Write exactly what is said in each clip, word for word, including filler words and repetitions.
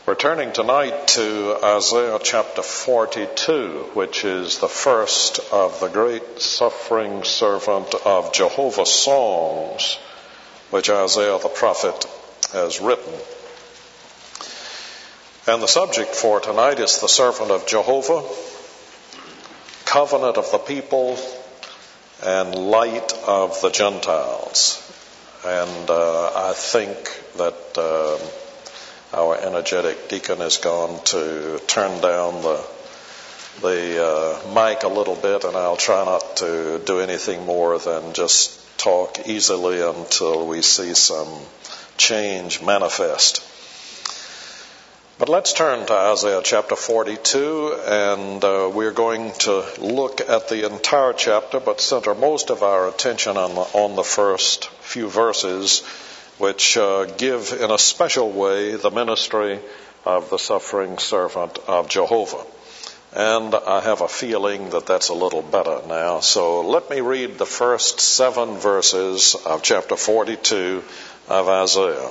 We're turning tonight to Isaiah chapter forty-two, which is the first of the great suffering servant of Jehovah songs, which Isaiah the prophet has written. And the subject for tonight is the servant of Jehovah, covenant of the people, and light of the Gentiles. And uh, I think that uh, our energetic deacon has gone to turn down the the uh, mic a little bit, and I'll try not to do anything more than just talk easily until we see some change manifest. But let's turn to Isaiah chapter forty-two, and uh, we're going to look at the entire chapter, but center most of our attention on the, on the first few verses, which uh, give in a special way the ministry of the suffering servant of Jehovah. And I have a feeling that that's a little better now. So let me read the first seven verses of chapter forty-two of Isaiah.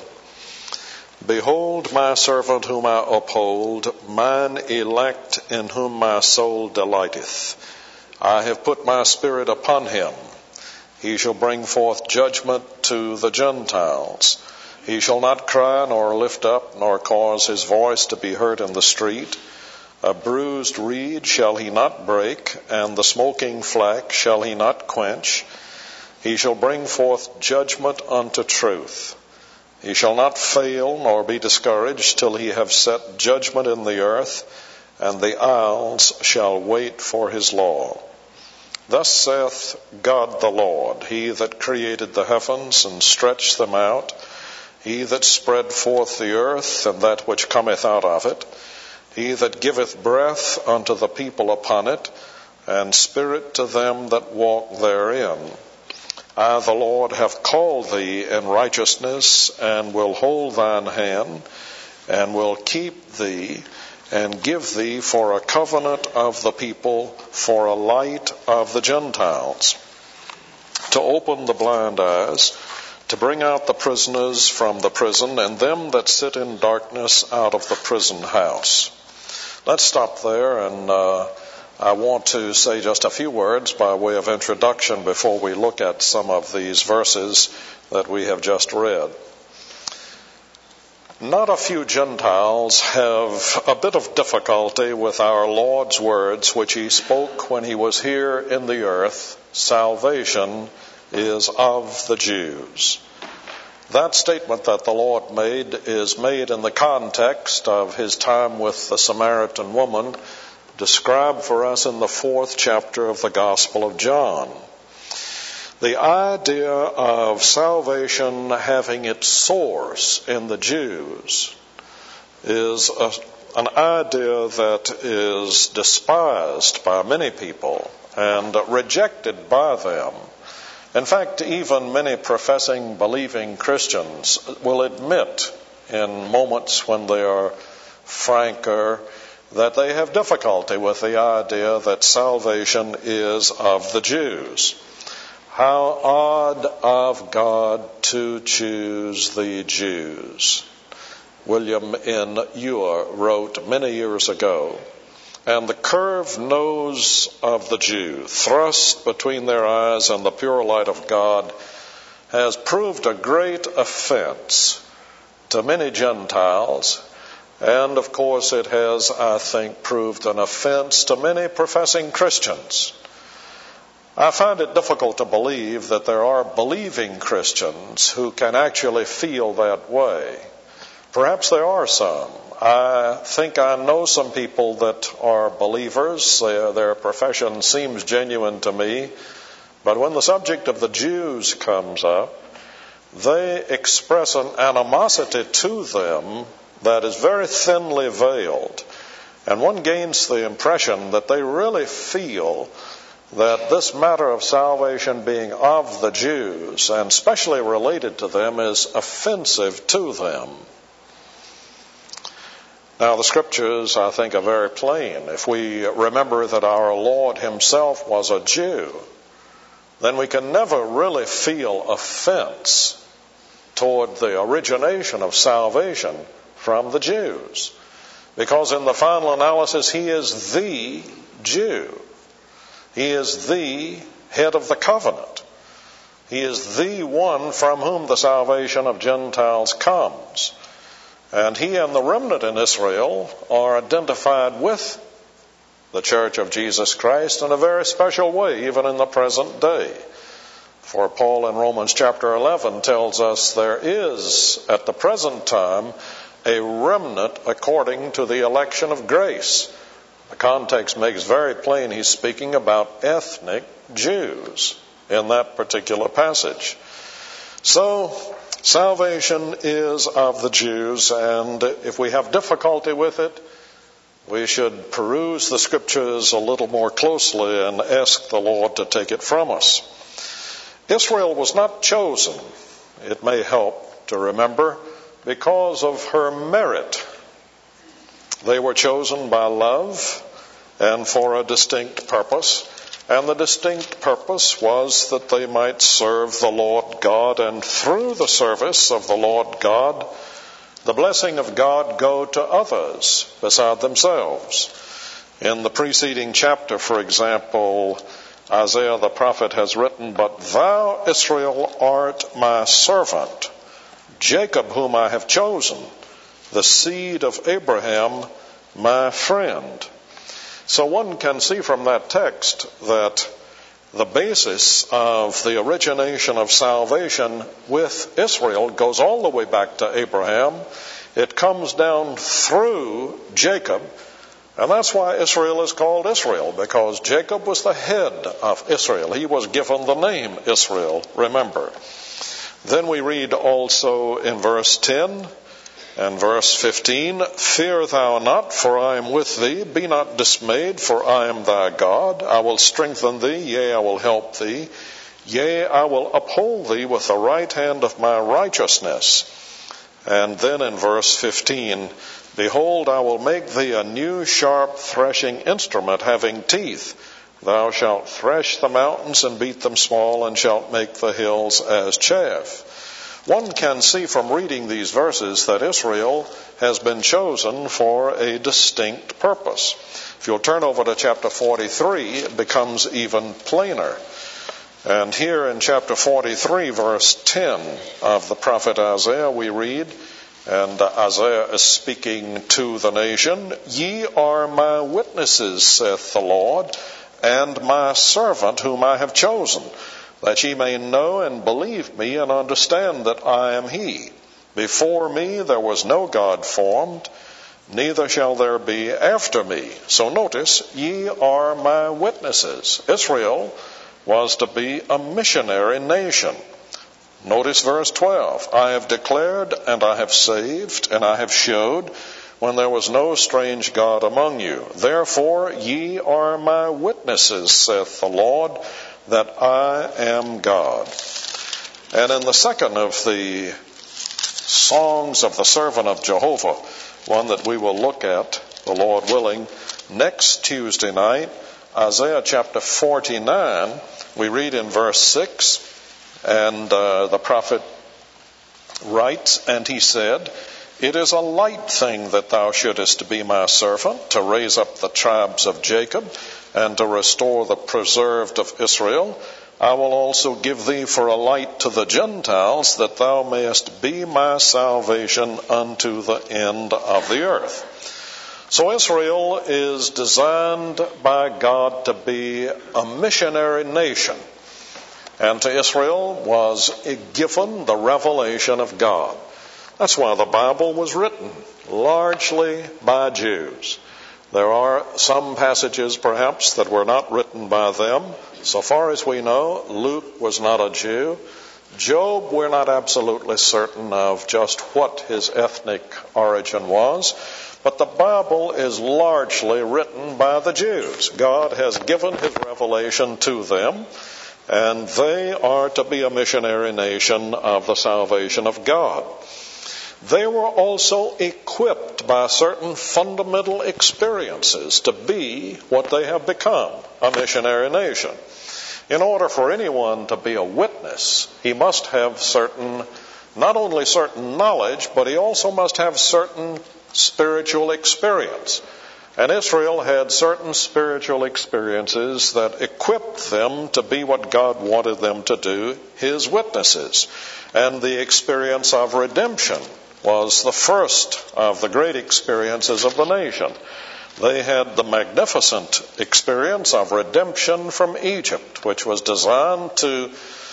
Behold my servant whom I uphold, mine elect in whom my soul delighteth. I have put my spirit upon him. He shall bring forth judgment to the Gentiles. He shall not cry nor lift up, nor cause his voice to be heard in the street. A bruised reed shall he not break, and the smoking flax shall he not quench. He shall bring forth judgment unto truth. He shall not fail nor be discouraged till he have set judgment in the earth, and the isles shall wait for his law. Thus saith God the Lord, he that created the heavens and stretched them out, he that spread forth the earth and that which cometh out of it, he that giveth breath unto the people upon it, and spirit to them that walk therein. I, the Lord, have called thee in righteousness, and will hold thine hand, and will keep thee, and give thee for a covenant of the people, for a light of the Gentiles, to open the blind eyes, to bring out the prisoners from the prison, and them that sit in darkness out of the prison house. Let's stop there, and uh, I want to say just a few words by way of introduction before we look at some of these verses that we have just read. Not a few Gentiles have a bit of difficulty with our Lord's words which he spoke when he was here in the earth. Salvation is of the Jews. That statement that the Lord made is made in the context of his time with the Samaritan woman, described for us in the fourth chapter of the Gospel of John. The idea of salvation having its source in the Jews is a, an idea that is despised by many people and rejected by them. In fact, even many professing, believing Christians will admit in moments when they are franker that they have difficulty with the idea that salvation is of the Jews. How odd of God to choose the Jews. William N. Ewell wrote many years ago, and the curved nose of the Jew, thrust between their eyes and the pure light of God, has proved a great offense to many Gentiles, and of course it has, I think, proved an offense to many professing Christians. I find it difficult to believe that there are believing Christians who can actually feel that way. Perhaps there are some. I think I know some people that are believers. Their, their profession seems genuine to me. But when the subject of the Jews comes up, they express an animosity to them that is very thinly veiled. And one gains the impression that they really feel that this matter of salvation being of the Jews, and especially related to them, is offensive to them. Now, the scriptures, I think, are very plain. If we remember that our Lord himself was a Jew, then we can never really feel offense toward the origination of salvation from the Jews. Because in the final analysis, he is the Jew. He is the head of the covenant. He is the one from whom the salvation of Gentiles comes. And he and the remnant in Israel are identified with the Church of Jesus Christ in a very special way, even in the present day. For Paul in Romans chapter eleven tells us there is, at the present time, a remnant according to the election of grace. The context makes very plain he's speaking about ethnic Jews in that particular passage. So, salvation is of the Jews, and if we have difficulty with it, we should peruse the Scriptures a little more closely and ask the Lord to take it from us. Israel was not chosen, it may help to remember, because of her merit. They were chosen by love and for a distinct purpose. And the distinct purpose was that they might serve the Lord God, and through the service of the Lord God, the blessing of God go to others beside themselves. In the preceding chapter, for example, Isaiah the prophet has written, "But thou, Israel, art my servant, Jacob whom I have chosen, the seed of Abraham, my friend." So one can see from that text that the basis of the origination of salvation with Israel goes all the way back to Abraham. It comes down through Jacob, and that's why Israel is called Israel, because Jacob was the head of Israel. He was given the name Israel, remember. Then we read also in verse ten and verse fifteen, "Fear thou not, for I am with thee. Be not dismayed, for I am thy God. I will strengthen thee, yea, I will help thee. Yea, I will uphold thee with the right hand of my righteousness." And then in verse fifteen, "Behold, I will make thee a new sharp threshing instrument having teeth. Thou shalt thresh the mountains and beat them small, and shalt make the hills as chaff." One can see from reading these verses that Israel has been chosen for a distinct purpose. If you'll turn over to chapter forty-three, it becomes even plainer. And here in chapter forty-three, verse ten of the prophet Isaiah, we read, and Isaiah is speaking to the nation, "Ye are my witnesses, saith the Lord, and my servant whom I have chosen, that ye may know and believe me and understand that I am he. Before me there was no God formed, neither shall there be after me." So notice, ye are my witnesses. Israel was to be a missionary nation. Notice verse twelve, "I have declared and I have saved and I have showed when there was no strange God among you. Therefore ye are my witnesses, saith the Lord, that I am God." And in the second of the songs of the servant of Jehovah, one that we will look at, the Lord willing, next Tuesday night, Isaiah chapter forty-nine, we read in verse six, and uh, the prophet writes, "And he said, It is a light thing that thou shouldest be my servant, to raise up the tribes of Jacob, and to restore the preserved of Israel. I will also give thee for a light to the Gentiles, that thou mayest be my salvation unto the end of the earth." So Israel is designed by God to be a missionary nation. And to Israel was given the revelation of God. That's why the Bible was written largely by Jews. There are some passages perhaps that were not written by them. So far as we know, Luke was not a Jew. Job, we're not absolutely certain of just what his ethnic origin was. But the Bible is largely written by the Jews. God has given his revelation to them, and they are to be a missionary nation of the salvation of God. They were also equipped by certain fundamental experiences to be what they have become, a missionary nation. In order for anyone to be a witness, he must have certain, not only certain knowledge, but he also must have certain spiritual experience. And Israel had certain spiritual experiences that equipped them to be what God wanted them to do, His witnesses. And the experience of redemption was the first of the great experiences of the nation. They had the magnificent experience of redemption from Egypt, which was designed to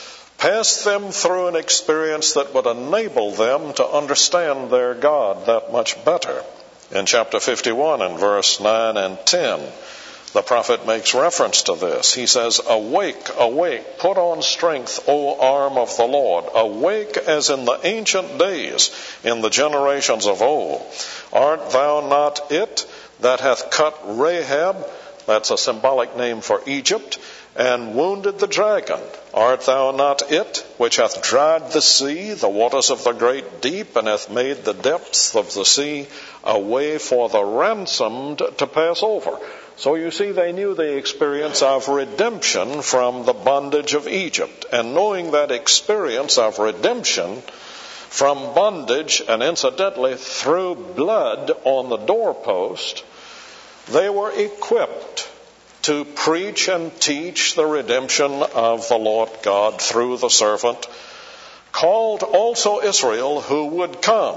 pass them through an experience that would enable them to understand their God that much better. In chapter fifty-one and verse nine and ten, the prophet makes reference to this. He says, "Awake, awake, put on strength, O arm of the Lord. Awake as in the ancient days, in the generations of old. Art thou not it that hath cut Rahab," that's a symbolic name for Egypt, "and wounded the dragon? Art thou not it which hath dried the sea, the waters of the great deep, and hath made the depths of the sea a way for the ransomed to pass over?" So you see, they knew the experience of redemption from the bondage of Egypt. And knowing that experience of redemption from bondage, and incidentally through blood on the doorpost, they were equipped to preach and teach the redemption of the Lord God through the servant, called also Israel, who would come.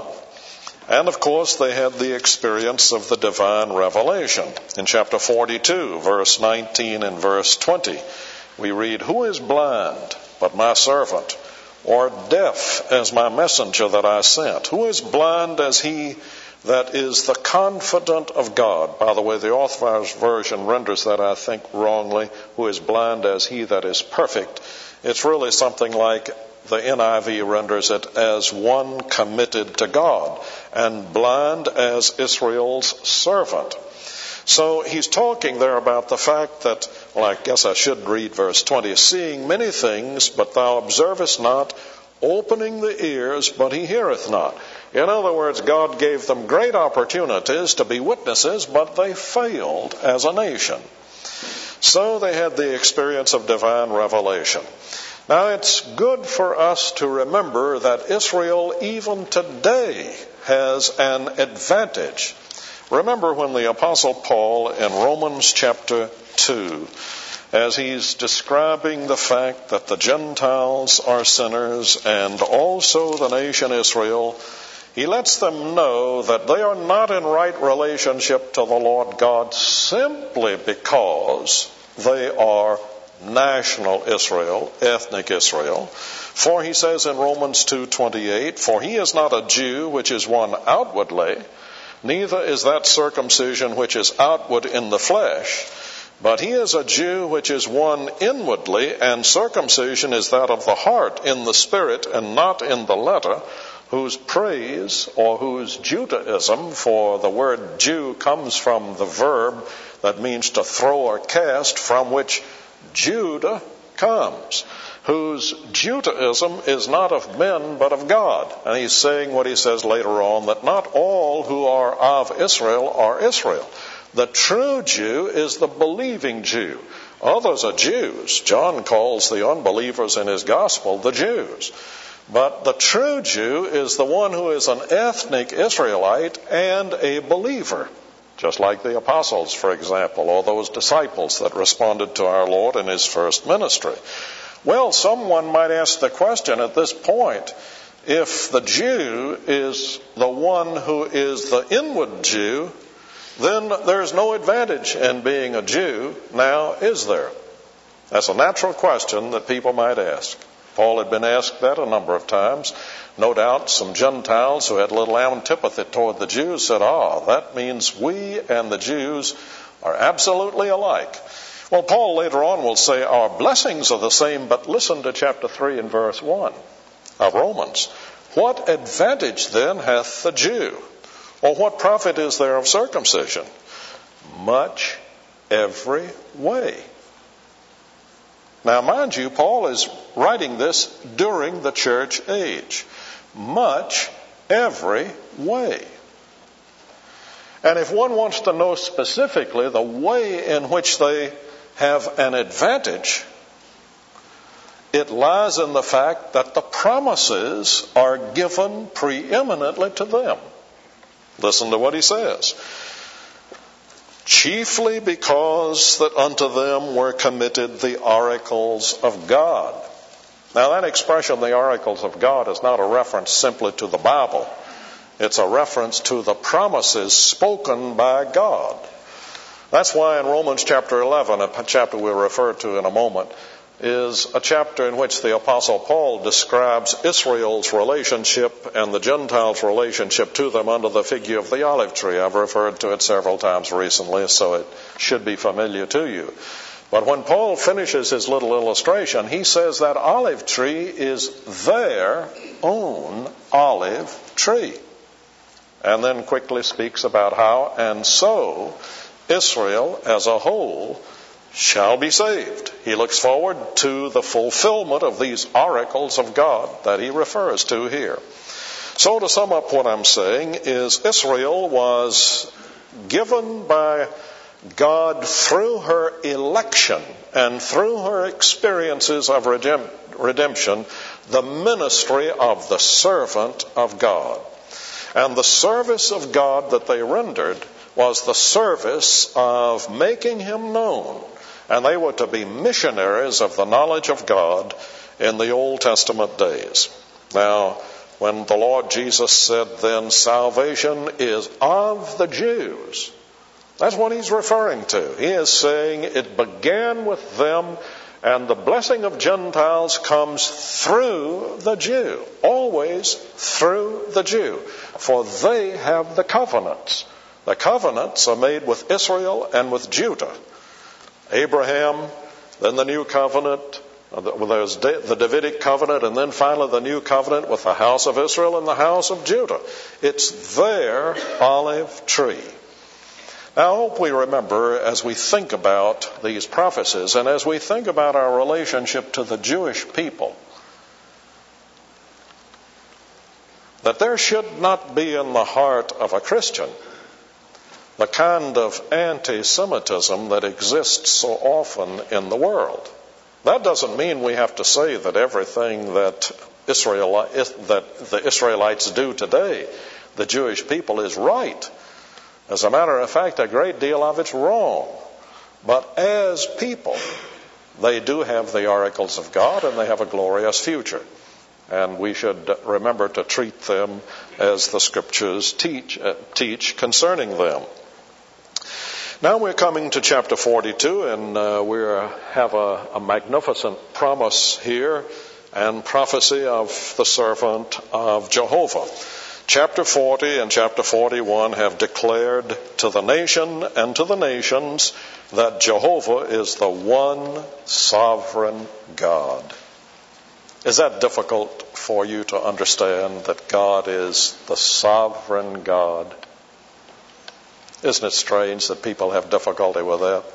And of course, they had the experience of the divine revelation. In chapter forty-two, verse nineteen and verse twenty, we read, "Who is blind but my servant, or deaf as my messenger that I sent? Who is blind as he that is the confident of God?" By the way, the Authorized Version renders that, I think, wrongly. "Who is blind as he that is perfect." It's really something like the N I V renders it as one committed to God, and blind as Israel's servant. So he's talking there about the fact that, well, I guess I should read verse twenty, "Seeing many things, but thou observest not, opening the ears, but he heareth not." In other words, God gave them great opportunities to be witnesses, but they failed as a nation. So they had the experience of divine revelation. Now, it's good for us to remember that Israel even today has an advantage. Remember when the Apostle Paul in Romans chapter two, as he's describing the fact that the Gentiles are sinners and also the nation Israel, he lets them know that they are not in right relationship to the Lord God simply because they are national Israel, ethnic Israel. For he says in Romans two twenty-eight, "For he is not a Jew which is one outwardly, neither is that circumcision which is outward in the flesh, but he is a Jew which is one inwardly, and circumcision is that of the heart in the spirit and not in the letter, whose praise," or whose Judaism, for the word Jew comes from the verb that means to throw or cast, from which Judah comes, "whose Judaism is not of men but of God." And he's saying what he says later on, that not all who are of Israel are Israel. The true Jew is the believing Jew. Others are Jews. John calls the unbelievers in his gospel the Jews. But the true Jew is the one who is an ethnic Israelite and a believer. Just like the apostles, for example, or those disciples that responded to our Lord in his first ministry. Well, someone might ask the question at this point, if the Jew is the one who is the inward Jew, then there's no advantage in being a Jew, now is there? That's a natural question that people might ask. Paul had been asked that a number of times. No doubt some Gentiles who had a little antipathy toward the Jews said, "Ah, that means we and the Jews are absolutely alike." Well, Paul later on will say our blessings are the same, but listen to chapter three and verse one of Romans. "What advantage then hath the Jew? Or what profit is there of circumcision? Much every way." Now, mind you, Paul is writing this during the church age. Much every way. And if one wants to know specifically the way in which they have an advantage, it lies in the fact that the promises are given preeminently to them. Listen to what he says. Chiefly because that unto them were committed the oracles of God. Now that expression, the oracles of God, is not a reference simply to the Bible. It's a reference to the promises spoken by God. That's why in Romans chapter eleven, a chapter we'll refer to in a moment, is a chapter in which the Apostle Paul describes Israel's relationship and the Gentiles' relationship to them under the figure of the olive tree. I've referred to it several times recently, so it should be familiar to you. But when Paul finishes his little illustration, he says that olive tree is their own olive tree. And then quickly speaks about how, and so Israel as a whole shall be saved. He looks forward to the fulfillment of these oracles of God that he refers to here. So to sum up what I'm saying is Israel was given by God through her election and through her experiences of redemption, the ministry of the servant of God. And the service of God that they rendered was the service of making him known. And they were to be missionaries of the knowledge of God in the Old Testament days. Now, when the Lord Jesus said then, salvation is of the Jews, that's what he's referring to. He is saying it began with them, and the blessing of Gentiles comes through the Jew, always through the Jew, for they have the covenants. The covenants are made with Israel and with Judah. Abraham, then the new covenant, there's the Davidic covenant, and then finally the new covenant with the house of Israel and the house of Judah. It's their olive tree. Now, I hope we remember as we think about these prophecies and as we think about our relationship to the Jewish people, that there should not be in the heart of a Christian the kind of anti-Semitism that exists so often in the world. That doesn't mean we have to say that everything that Israel, that the Israelites do today, the Jewish people, is right. As a matter of fact, a great deal of it's wrong. But as people, they do have the oracles of God and they have a glorious future. And we should remember to treat them as the Scriptures teach, uh, teach concerning them. Now we're coming to chapter forty-two, and uh, we have a, a magnificent promise here and prophecy of the servant of Jehovah. Chapter forty and chapter forty-one have declared to the nation and to the nations that Jehovah is the one sovereign God. Is that difficult for you to understand, that God is the sovereign God? Isn't it strange that people have difficulty with that?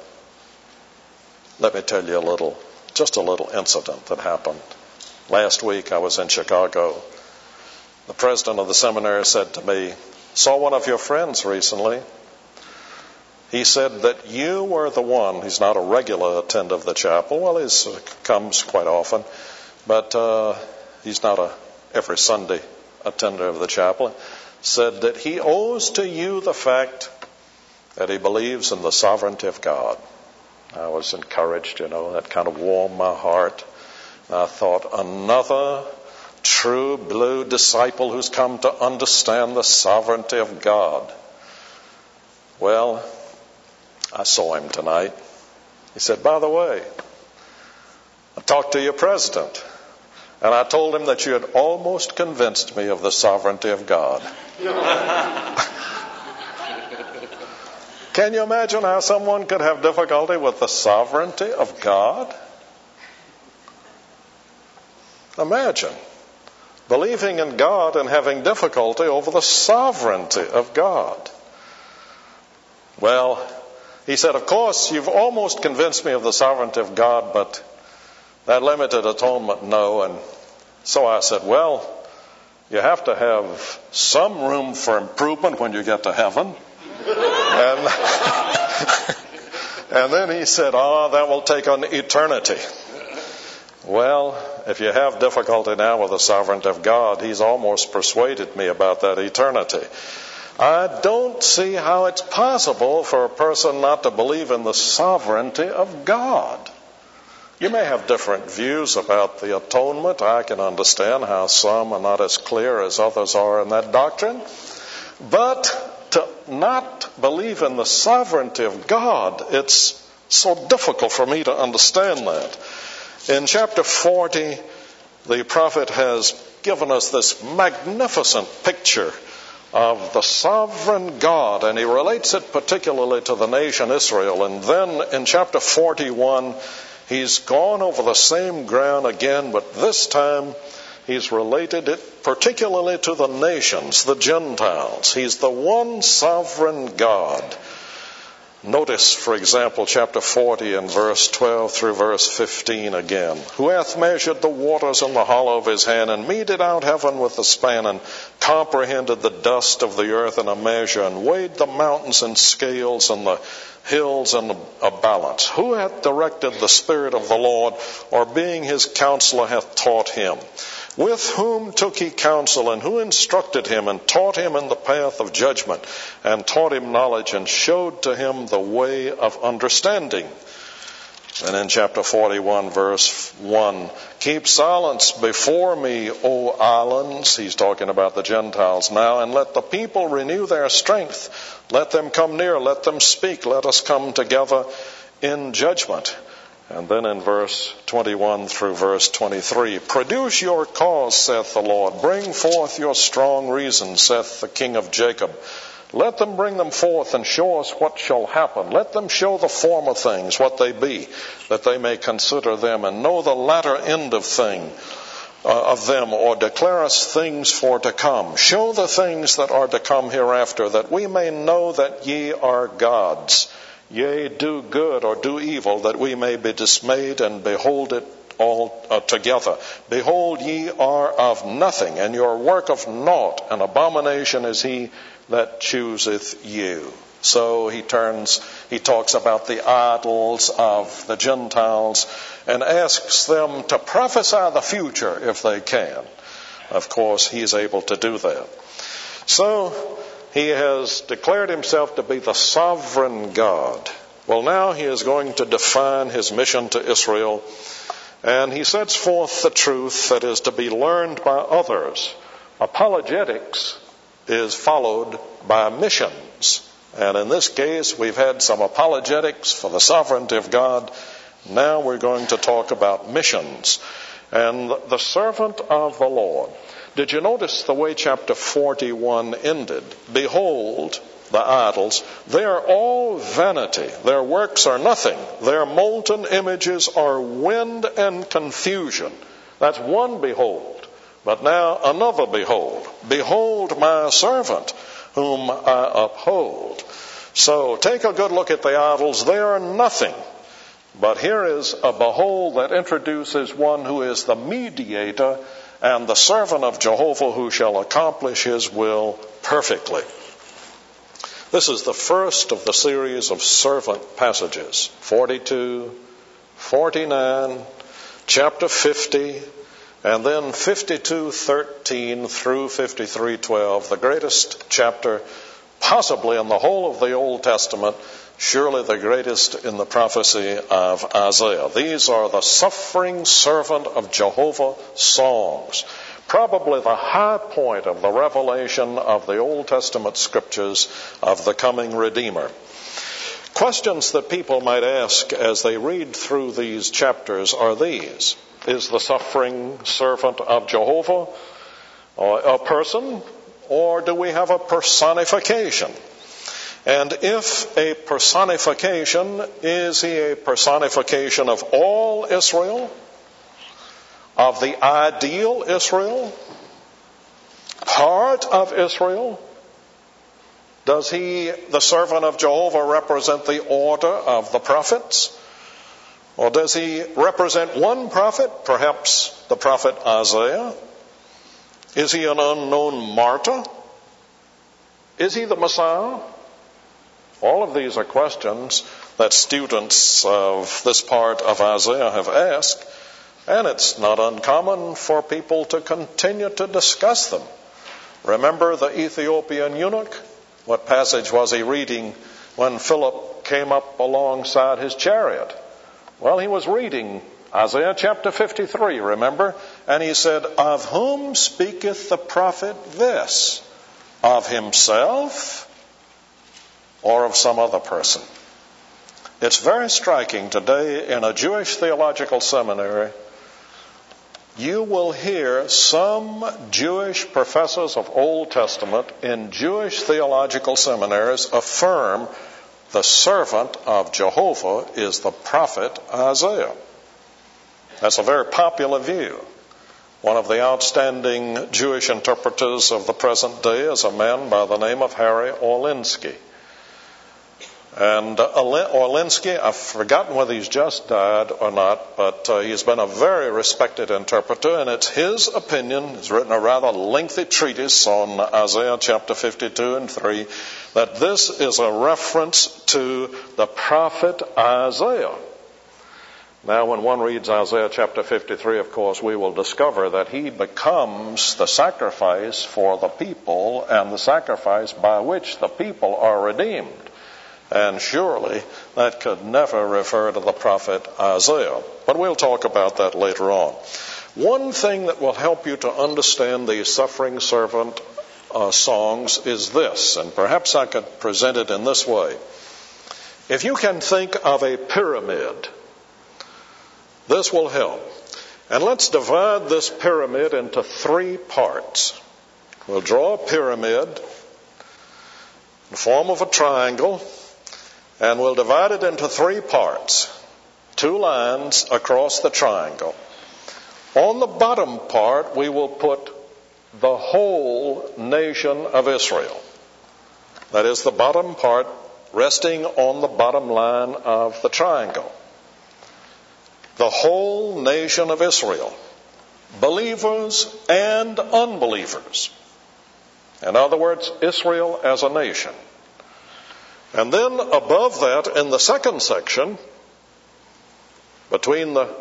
Let me tell you a little, just a little incident that happened. Last week I was in Chicago. The president of the seminary said to me, saw one of your friends recently. He said that you were the one. He's not a regular attendant of the chapel. Well, he comes quite often, but uh, he's not a every Sunday attendant of the chapel. Said that he owes to you the fact that he believes in the sovereignty of God. I was encouraged, you know, that kind of warmed my heart. And I thought, another true blue disciple who's come to understand the sovereignty of God. Well, I saw him tonight. He said, by the way, I talked to your president, and I told him that you had almost convinced me of the sovereignty of God. Can you imagine how someone could have difficulty with the sovereignty of God? Imagine believing in God and having difficulty over the sovereignty of God. Well, he said, of course, you've almost convinced me of the sovereignty of God, but that limited atonement, no. And so I said, well, you have to have some room for improvement when you get to heaven. And, and then he said, oh, that will take an eternity. Well, if you have difficulty now with the sovereignty of God, he's almost persuaded me about that eternity. I don't see how it's possible for a person not to believe in the sovereignty of God. You may have different views about the atonement. I can understand how some are not as clear as others are in that doctrine. But to not believe in the sovereignty of God, it's so difficult for me to understand that. In chapter forty, the prophet has given us this magnificent picture of the sovereign God, and he relates it particularly to the nation Israel. And then in chapter forty-one, he's gone over the same ground again, but this time he's related it particularly to the nations, the Gentiles. He's the one sovereign God. Notice, for example, chapter forty and verse twelve through verse fifteen again. Who hath measured the waters in the hollow of his hand, and meted out heaven with a span, and comprehended the dust of the earth in a measure, and weighed the mountains in scales, and the hills in a balance? Who hath directed the Spirit of the Lord, or being his counselor hath taught him? With whom took he counsel, and who instructed him, and taught him in the path of judgment, and taught him knowledge, and showed to him the way of understanding? And in chapter forty-one, verse one, keep silence before me, O islands. He's talking about the Gentiles now. And let the people renew their strength. Let them come near. Let them speak. Let us come together in judgment. And then in verse twenty-one through verse twenty-three, produce your cause, saith the Lord. Bring forth your strong reason, saith the King of Jacob. Let them bring them forth and show us what shall happen. Let them show the former things, what they be, that they may consider them and know the latter end of thing uh, of them, or declare us things for to come. Show the things that are to come hereafter, that we may know that ye are gods. Yea, do good or do evil, that we may be dismayed and behold it all uh, together. Behold, ye are of nothing, and your work of naught. An abomination is he that chooseth you. So he turns, he talks about the idols of the Gentiles and asks them to prophesy the future if they can. Of course, he's able to do that. So he has declared himself to be the sovereign God. Well, now he is going to define his mission to Israel, and he sets forth the truth that is to be learned by others. Apologetics is followed by missions. And in this case, we've had some apologetics for the sovereignty of God. Now we're going to talk about missions. And the servant of the Lord. Did you notice the way chapter forty-one ended? Behold, the idols, they are all vanity. Their works are nothing. Their molten images are wind and confusion. That's one behold. But now another behold. Behold my servant, whom I uphold. So take a good look at the idols. They are nothing. But here is a behold that introduces one who is the mediator and the servant of Jehovah, who shall accomplish his will perfectly. This is the first of the series of servant passages. forty-two, forty-nine, chapter fifty, and then fifty-two thirteen through fifty-three twelve, the greatest chapter possibly in the whole of the Old Testament, surely the greatest in the prophecy of Isaiah. These are the suffering servant of Jehovah songs, probably the high point of the revelation of the Old Testament scriptures of the coming Redeemer. Questions that people might ask as they read through these chapters are these. Is the suffering servant of Jehovah a person, or do we have a personification? And if a personification, is he a personification of all Israel? Of the ideal Israel? Part of Israel? Does he, the servant of Jehovah, represent the order of the prophets? Or does he represent one prophet, perhaps the prophet Isaiah? Is he an unknown martyr? Is he the Messiah? All of these are questions that students of this part of Isaiah have asked, and it's not uncommon for people to continue to discuss them. Remember the Ethiopian eunuch? What passage was he reading when Philip came up alongside his chariot? Well, he was reading Isaiah chapter fifty-three, remember? And he said, "Of whom speaketh the prophet this? Of himself or of some other person?" It's very striking today in a Jewish theological seminary. You will hear some Jewish professors of Old Testament in Jewish theological seminaries affirm the servant of Jehovah is the prophet Isaiah. That's a very popular view. One of the outstanding Jewish interpreters of the present day is a man by the name of Harry Orlinsky. And uh, Orlinsky, I've forgotten whether he's just died or not, but uh, he's been a very respected interpreter, and it's his opinion, he's written a rather lengthy treatise on Isaiah chapter fifty-two and three, that this is a reference to the prophet Isaiah. Now, when one reads Isaiah chapter fifty-three, of course, we will discover that he becomes the sacrifice for the people and the sacrifice by which the people are redeemed. And surely that could never refer to the prophet Isaiah. But we'll talk about that later on. One thing that will help you to understand the suffering servant uh, songs is this, and perhaps I could present it in this way. If you can think of a pyramid, this will help. And let's divide this pyramid into three parts. We'll draw a pyramid in the form of a triangle, and we'll divide it into three parts, two lines across the triangle. On the bottom part, we will put the whole nation of Israel. That is, the bottom part resting on the bottom line of the triangle. The whole nation of Israel, believers and unbelievers. In other words, Israel as a nation. And then above that, in the second section, between the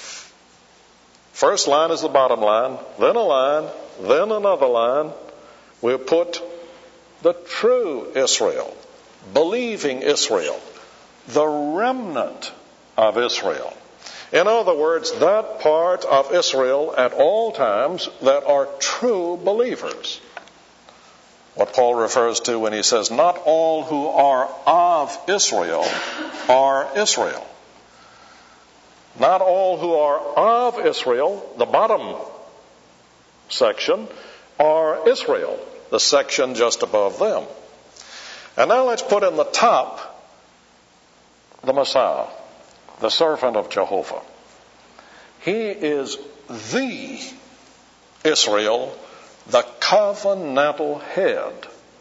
first line is the bottom line, then a line, then another line, we'll put the true Israel, believing Israel, the remnant of Israel. In other words, that part of Israel at all times that are true believers. What Paul refers to when he says, not all who are of Israel are Israel. Not all who are of Israel, the bottom section, are Israel, the section just above them. And now let's put in the top the Messiah, the servant of Jehovah. He is the Israel, the covenantal head.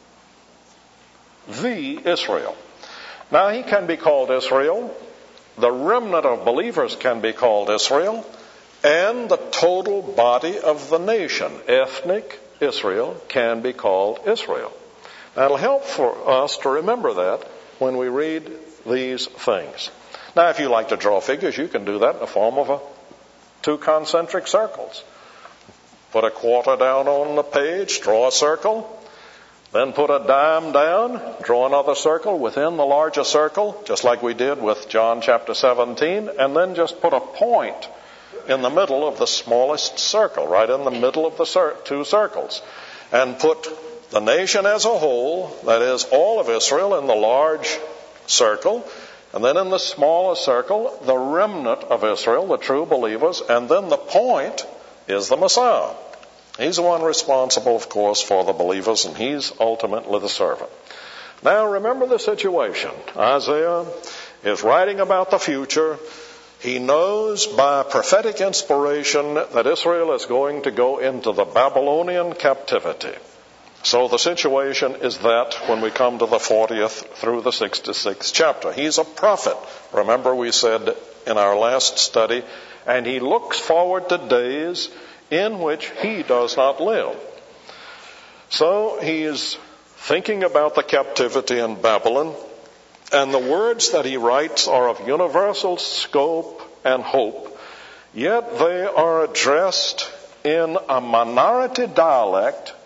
The Israel. Now he can be called Israel, the remnant of believers can be called Israel, and the total body of the nation, ethnic Israel, can be called Israel. Now it'll help for us to remember that when we read these things. Now if you like to draw figures, you can do that in the form of a two concentric circles. Put a quarter down on the page, draw a circle, then put a dime down, draw another circle within the larger circle, just like we did with John chapter seventeen, and then just put a point in the middle of the smallest circle, right in the middle of the cir- two circles, and put the nation as a whole, that is all of Israel, in the large circle, and then in the smaller circle, the remnant of Israel, the true believers, and then the point is the Messiah. He's the one responsible, of course, for the believers, and he's ultimately the servant. Now, remember the situation. Isaiah is writing about the future. He knows by prophetic inspiration that Israel is going to go into the Babylonian captivity. So the situation is that when we come to the fortieth through the sixty-sixth chapter. He's a prophet. Remember we said in our last study, and he looks forward to days in which he does not live. So he is thinking about the captivity in Babylon, and the words that he writes are of universal scope and hope, yet they are addressed in a minority dialect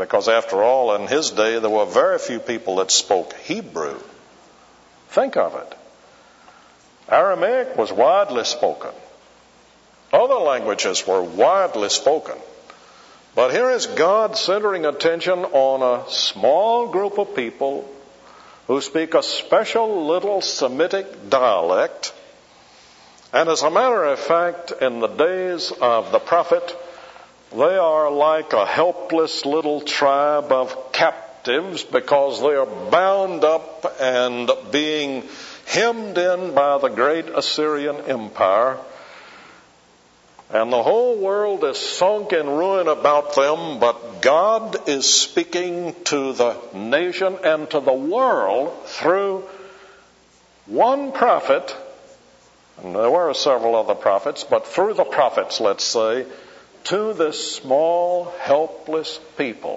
because after all, in his day, there were very few people that spoke Hebrew. Think of it. Aramaic was widely spoken. Other languages were widely spoken. But here is God centering attention on a small group of people who speak a special little Semitic dialect. And as a matter of fact, in the days of the prophet, they are like a helpless little tribe of captives because they are bound up and being hemmed in by the great Assyrian Empire. And the whole world is sunk in ruin about them, but God is speaking to the nation and to the world through one prophet, and there were several other prophets, but through the prophets, let's say, to this small, helpless people.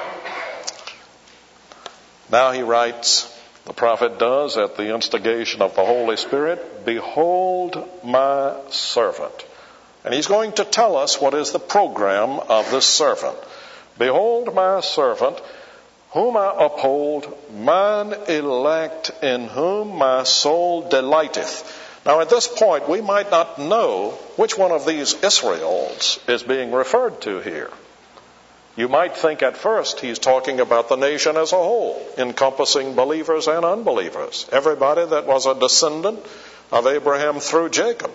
Now he writes, the prophet does, at the instigation of the Holy Spirit, "Behold my servant." And he's going to tell us what is the program of this servant. "Behold my servant, whom I uphold, mine elect, in whom my soul delighteth." Now at this point, we might not know which one of these Israels is being referred to here. You might think at first he's talking about the nation as a whole, encompassing believers and unbelievers, everybody that was a descendant of Abraham through Jacob.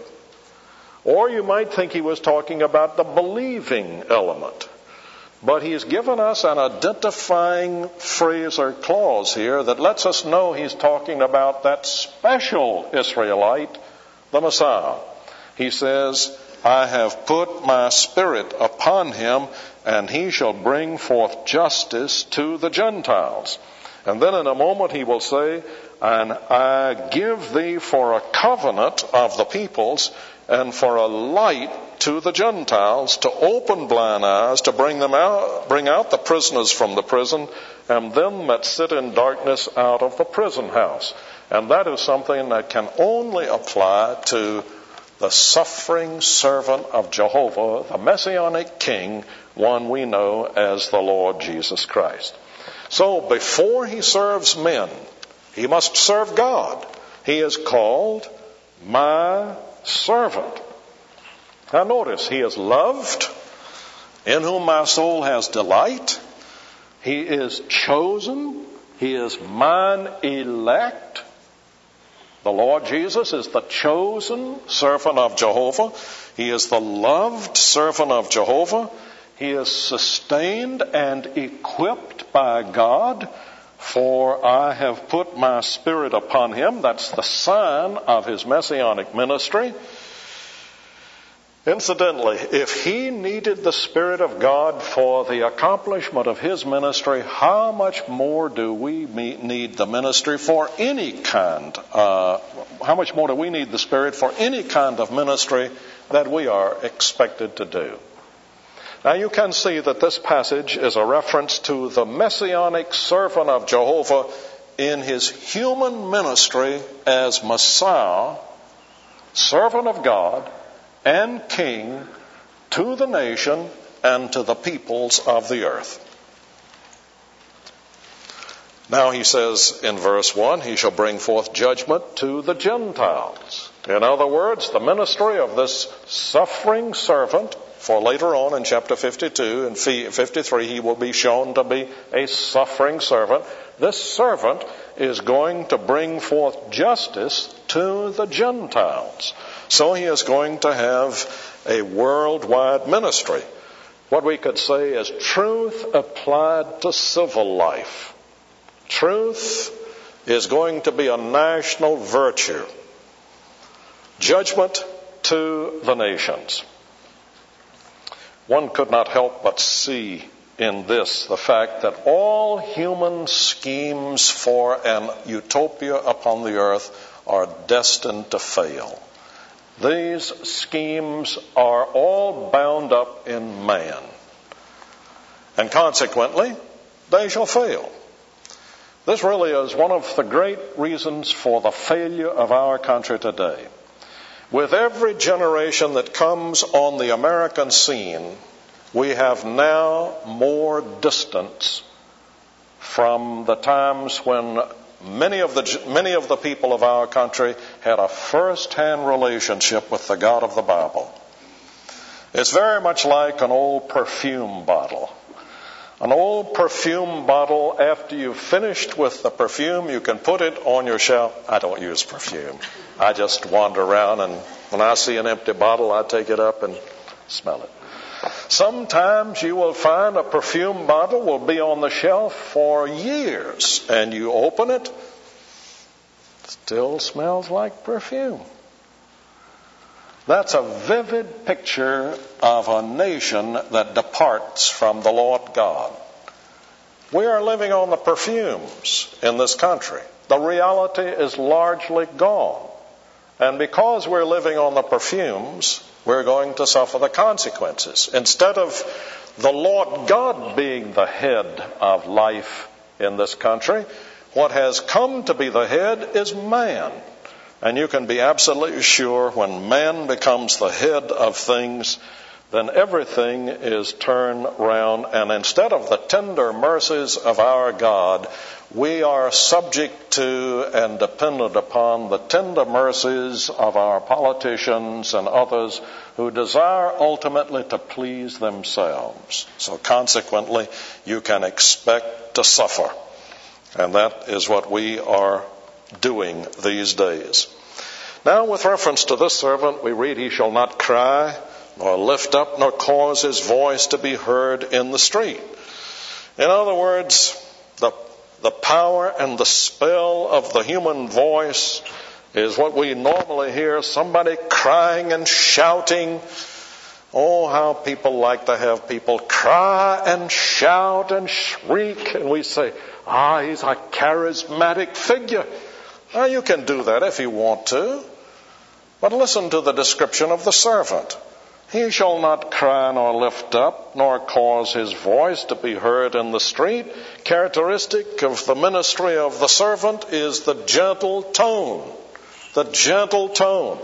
Or you might think he was talking about the believing element. But he's given us an identifying phrase or clause here that lets us know he's talking about that special Israelite, the Messiah. He says, "I have put my spirit upon him, and he shall bring forth justice to the Gentiles." And then in a moment he will say, "And I give thee for a covenant of the peoples, and for a light to the Gentiles, to open blind eyes, to bring them out, bring out the prisoners from the prison, and them that sit in darkness out of the prison house." And that is something that can only apply to the suffering servant of Jehovah, the Messianic King, one we know as the Lord Jesus Christ. So before he serves men, he must serve God. He is called my servant. Now notice, he is loved, in whom my soul has delight. He is chosen. He is mine elect. The Lord Jesus is the chosen servant of Jehovah. He is the loved servant of Jehovah. He is sustained and equipped by God. "For I have put my spirit upon him." That's the sign of his messianic ministry. Incidentally, if he needed the Spirit of God for the accomplishment of his ministry, how much more do we need the ministry for any kind, uh, how much more do we need the Spirit for any kind of ministry that we are expected to do? Now you can see that this passage is a reference to the messianic servant of Jehovah in his human ministry as Messiah, servant of God, and King to the nation and to the peoples of the earth. Now he says in verse one, he shall bring forth judgment to the Gentiles. In other words, the ministry of this suffering servant, for later on in chapter fifty-two and fifty-three he will be shown to be a suffering servant. This servant is going to bring forth justice to the Gentiles. So he is going to have a worldwide ministry. What we could say is truth applied to civil life. Truth is going to be a national virtue. Judgment to the nations. One could not help but see in this the fact that all human schemes for an utopia upon the earth are destined to fail. These schemes are all bound up in man. And consequently, they shall fail. This really is one of the great reasons for the failure of our country today. With every generation that comes on the American scene, We have now more distance from the times when many of the many of the people of our country had a first-hand relationship with the God of the Bible. It's very much like an old perfume bottle. An old perfume bottle, after you've finished with the perfume, you can put it on your shelf. I don't use perfume. I just wander around, and when I see an empty bottle, I take it up and smell it. Sometimes you will find a perfume bottle will be on the shelf for years, and you open it, it still smells like perfume. That's a vivid picture of a nation that departs from the Lord God. We are living on the perfumes in this country. The reality is largely gone. And because we're living on the perfumes, we're going to suffer the consequences. Instead of the Lord God being the head of life in this country, what has come to be the head is man. And you can be absolutely sure when man becomes the head of things, then everything is turned round. And instead of the tender mercies of our God, we are subject to and dependent upon the tender mercies of our politicians and others who desire ultimately to please themselves. So consequently, you can expect to suffer. And that is what we are doing these days. Now, with reference to this servant, we read, he shall not cry, nor lift up, nor cause his voice to be heard in the street. In other words, the, the power and the spell of the human voice is what we normally hear, somebody crying and shouting. Oh, how people like to have people cry and shout and shriek. And we say, ah, he's a charismatic figure. Now, you can do that if you want to. But listen to the description of the servant. He shall not cry nor lift up, nor cause his voice to be heard in the street. Characteristic of the ministry of the servant is the gentle tone. The gentle tone.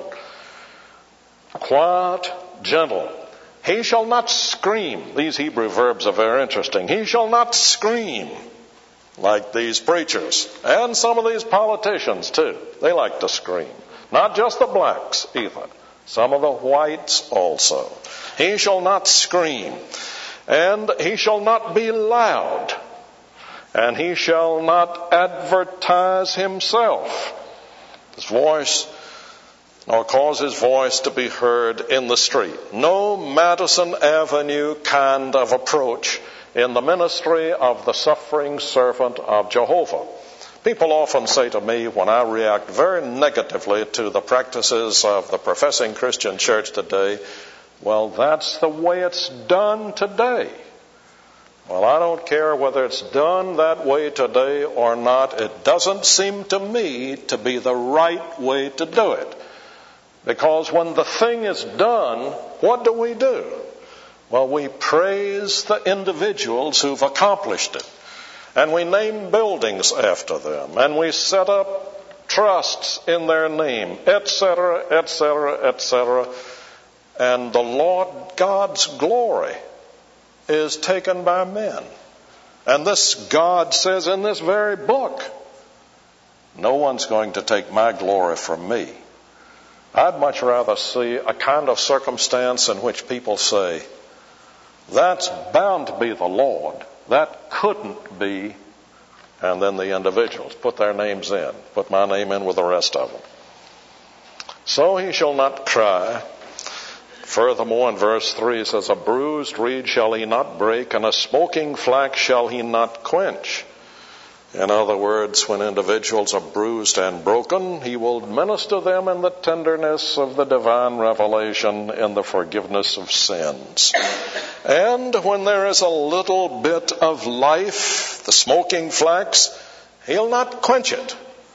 Quiet, gentle. He shall not scream. These Hebrew verbs are very interesting. He shall not scream like these preachers. And some of these politicians, too. They like to scream. Not just the blacks, either. Some of the whites also. He shall not scream. And he shall not be loud. And he shall not advertise himself. His voice, nor cause his voice to be heard in the street. No Madison Avenue kind of approach in the ministry of the suffering servant of Jehovah. People often say to me when I react very negatively to the practices of the professing Christian church today, well, that's the way it's done today. Well, I don't care whether it's done that way today or not. It doesn't seem to me to be the right way to do it. Because when the thing is done, what do we do? Well, we praise the individuals who've accomplished it. And we name buildings after them. And we set up trusts in their name, et cetera, et cetera, et cetera. And the Lord God's glory is taken by men. And this God says in this very book, no one's going to take my glory from me. I'd much rather see a kind of circumstance in which people say, that's bound to be the Lord. That couldn't be. And then the individuals put their names in. Put my name in with the rest of them. So he shall not cry. Furthermore, in verse three, it says, a bruised reed shall he not break, and a smoking flax shall he not quench. In other words, when individuals are bruised and broken, he will minister them in the tenderness of the divine revelation in the forgiveness of sins. And when there is a little bit of life, the smoking flax, he'll not quench it.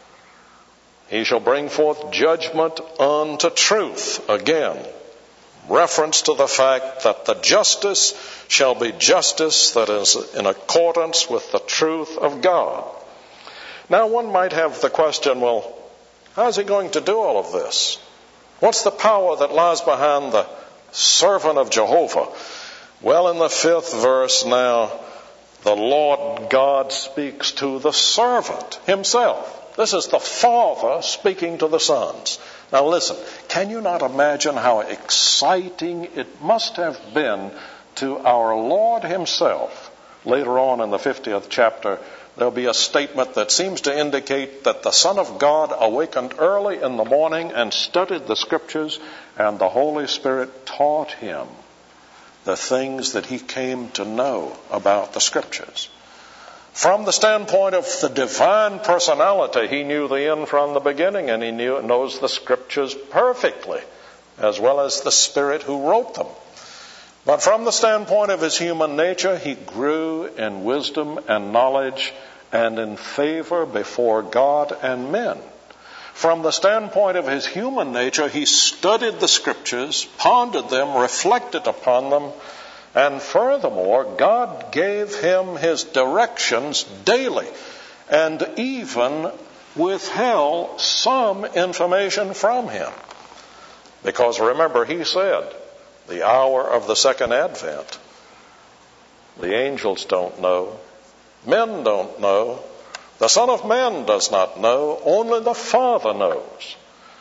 He shall bring forth judgment unto truth. Again, reference to the fact that the justice shall be justice that is in accordance with the truth of God. Now, one might have the question, well, how's he going to do all of this? What's the power that lies behind the servant of Jehovah? Well, in the fifth verse now, the Lord God speaks to the servant himself. This is the Father speaking to the sons. Now listen, can you not imagine how exciting it must have been to our Lord himself? Later on in the fiftieth chapter, there'll be a statement that seems to indicate that the Son of God awakened early in the morning and studied the Scriptures, and the Holy Spirit taught him the things that he came to know about the Scriptures. From the standpoint of the divine personality, he knew the end from the beginning, and he knew, knows the Scriptures perfectly, as well as the Spirit who wrote them. But from the standpoint of his human nature, he grew in wisdom and knowledge and in favor before God and men. From the standpoint of his human nature, he studied the Scriptures, pondered them, reflected upon them, and furthermore, God gave him his directions daily and even withheld some information from him. Because remember, he said, the hour of the second advent, the angels don't know, men don't know, the Son of Man does not know, only the Father knows.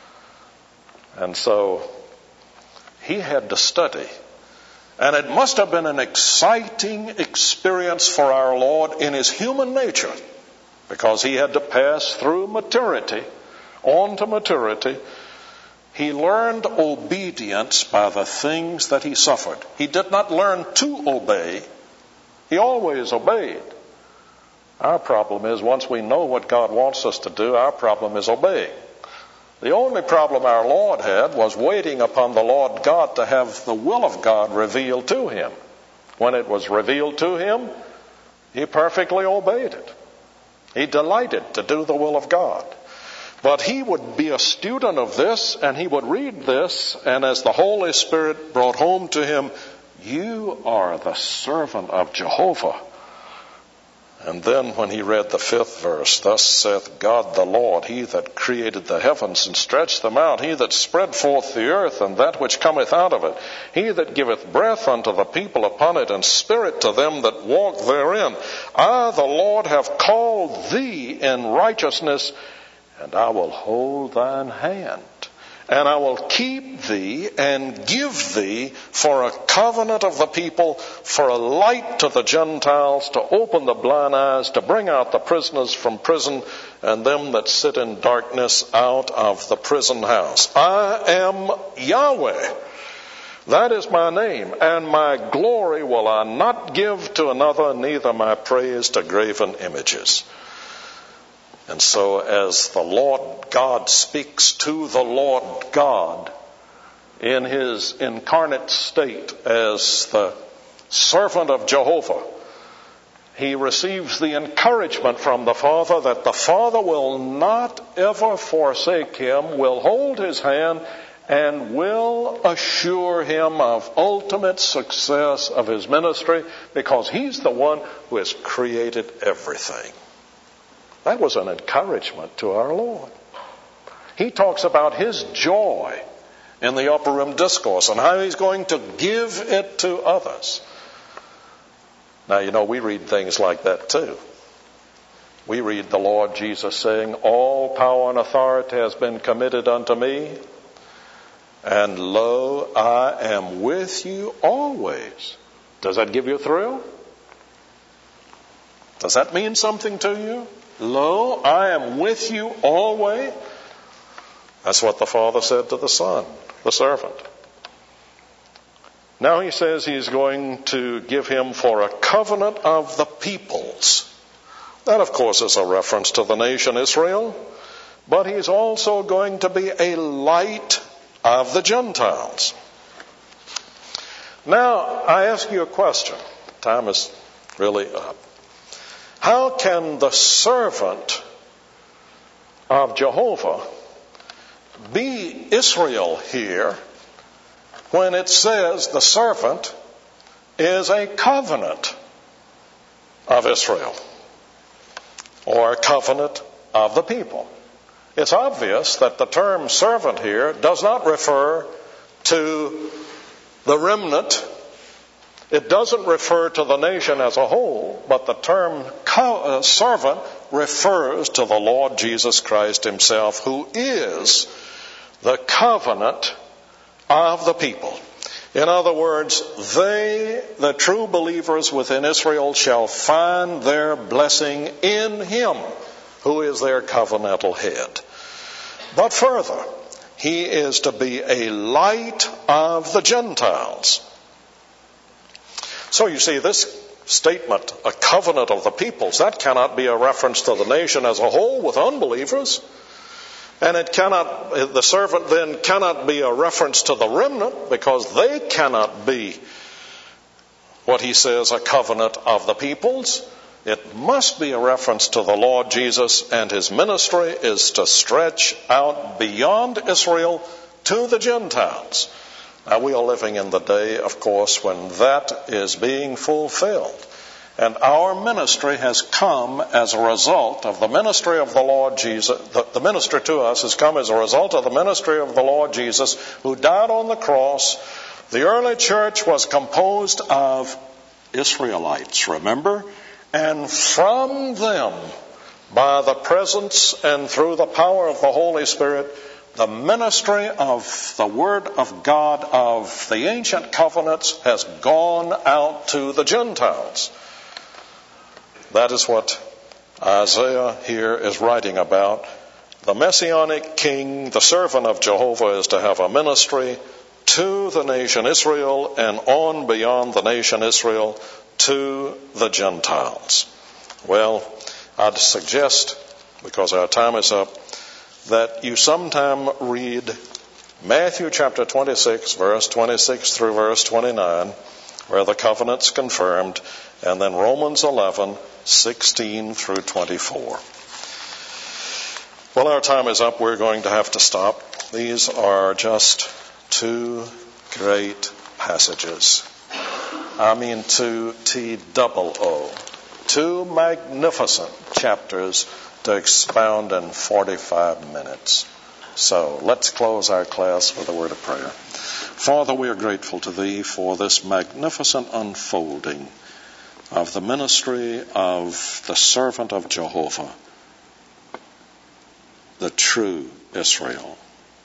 And so he had to study. And it must have been an exciting experience for our Lord in his human nature, because he had to pass through maturity, on to maturity. He learned obedience by the things that he suffered. He did not learn to obey. He always obeyed. Our problem is, once we know what God wants us to do, our problem is obeying. The only problem our Lord had was waiting upon the Lord God to have the will of God revealed to him. When it was revealed to him, he perfectly obeyed it. He delighted to do the will of God. But he would be a student of this, and he would read this, and as the Holy Spirit brought home to him, you are the servant of Jehovah. And then when he read the fifth verse, thus saith God the Lord, he that created the heavens and stretched them out, he that spread forth the earth and that which cometh out of it, he that giveth breath unto the people upon it, and spirit to them that walk therein. I, the Lord, have called thee in righteousness, and I will hold thine hand. And I will keep thee and give thee for a covenant of the people, for a light to the Gentiles, to open the blind eyes, to bring out the prisoners from prison, and them that sit in darkness out of the prison house. I am Yahweh. That is my name, and my glory will I not give to another, neither my praise to graven images. And so as the Lord God speaks to the Lord God in his incarnate state as the servant of Jehovah, he receives the encouragement from the Father that the Father will not ever forsake him, will hold his hand, and will assure him of ultimate success of his ministry, because he's the one who has created everything. That was an encouragement to our Lord. He talks about his joy in the upper room discourse and how he's going to give it to others. Now, you know, we read things like that too. We read the Lord Jesus saying, all power and authority has been committed unto me, and lo, I am with you always. Does that give you a thrill? Does that mean something to you? Lo, I am with you always. That's what the Father said to the Son, the servant. Now he says he's going to give him for a covenant of the peoples. That, of course, is a reference to the nation Israel. But he's also going to be a light of the Gentiles. Now, I ask you a question. Time is really up. How can the servant of Jehovah be Israel here when it says the servant is a covenant of Israel or a covenant of the people? It's obvious that the term servant here does not refer to the remnant It doesn't refer to the nation as a whole, but the term co- uh, servant refers to the Lord Jesus Christ himself, who is the covenant of the people. In other words, they, the true believers within Israel, shall find their blessing in him, who is their covenantal head. But further, he is to be a light of the Gentiles. So you see, this statement, a covenant of the peoples, that cannot be a reference to the nation as a whole with unbelievers. And it cannot, the servant then cannot be a reference to the remnant, because they cannot be, what he says, a covenant of the peoples. It must be a reference to the Lord Jesus, and his ministry is to stretch out beyond Israel to the Gentiles. Now, we are living in the day, of course, when that is being fulfilled. And our ministry has come as a result of the ministry of the Lord Jesus. The, the ministry to us has come as a result of the ministry of the Lord Jesus, who died on the cross. The early church was composed of Israelites, remember? And from them, by the presence and through the power of the Holy Spirit, the ministry of the Word of God of the ancient covenants has gone out to the Gentiles. That is what Isaiah here is writing about. The Messianic king, the servant of Jehovah, is to have a ministry to the nation Israel and on beyond the nation Israel to the Gentiles. Well, I'd suggest, because our time is up, that you sometime read Matthew chapter twenty-six, verse twenty-six through verse twenty-nine, where the covenant's confirmed, and then Romans eleven, sixteen through twenty-four. Well, our time is up. We're going to have to stop. These are just two great passages. I mean two T double O. Two magnificent chapters to expound in forty-five minutes. So let's close our class with a word of prayer. Father, we are grateful to Thee for this magnificent unfolding of the ministry of the servant of Jehovah, the true Israel,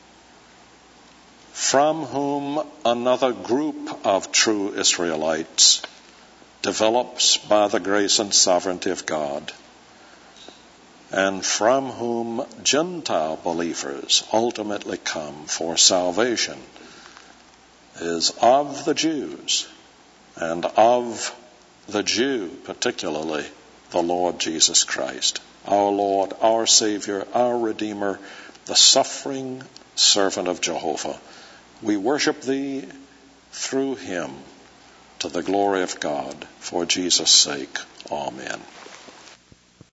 from whom another group of true Israelites develops by the grace and sovereignty of God, and from whom Gentile believers ultimately come for salvation, is of the Jews, and of the Jew particularly, the Lord Jesus Christ, our Lord, our Savior, our Redeemer, the suffering servant of Jehovah. We worship Thee through Him to the glory of God, for Jesus' sake. Amen.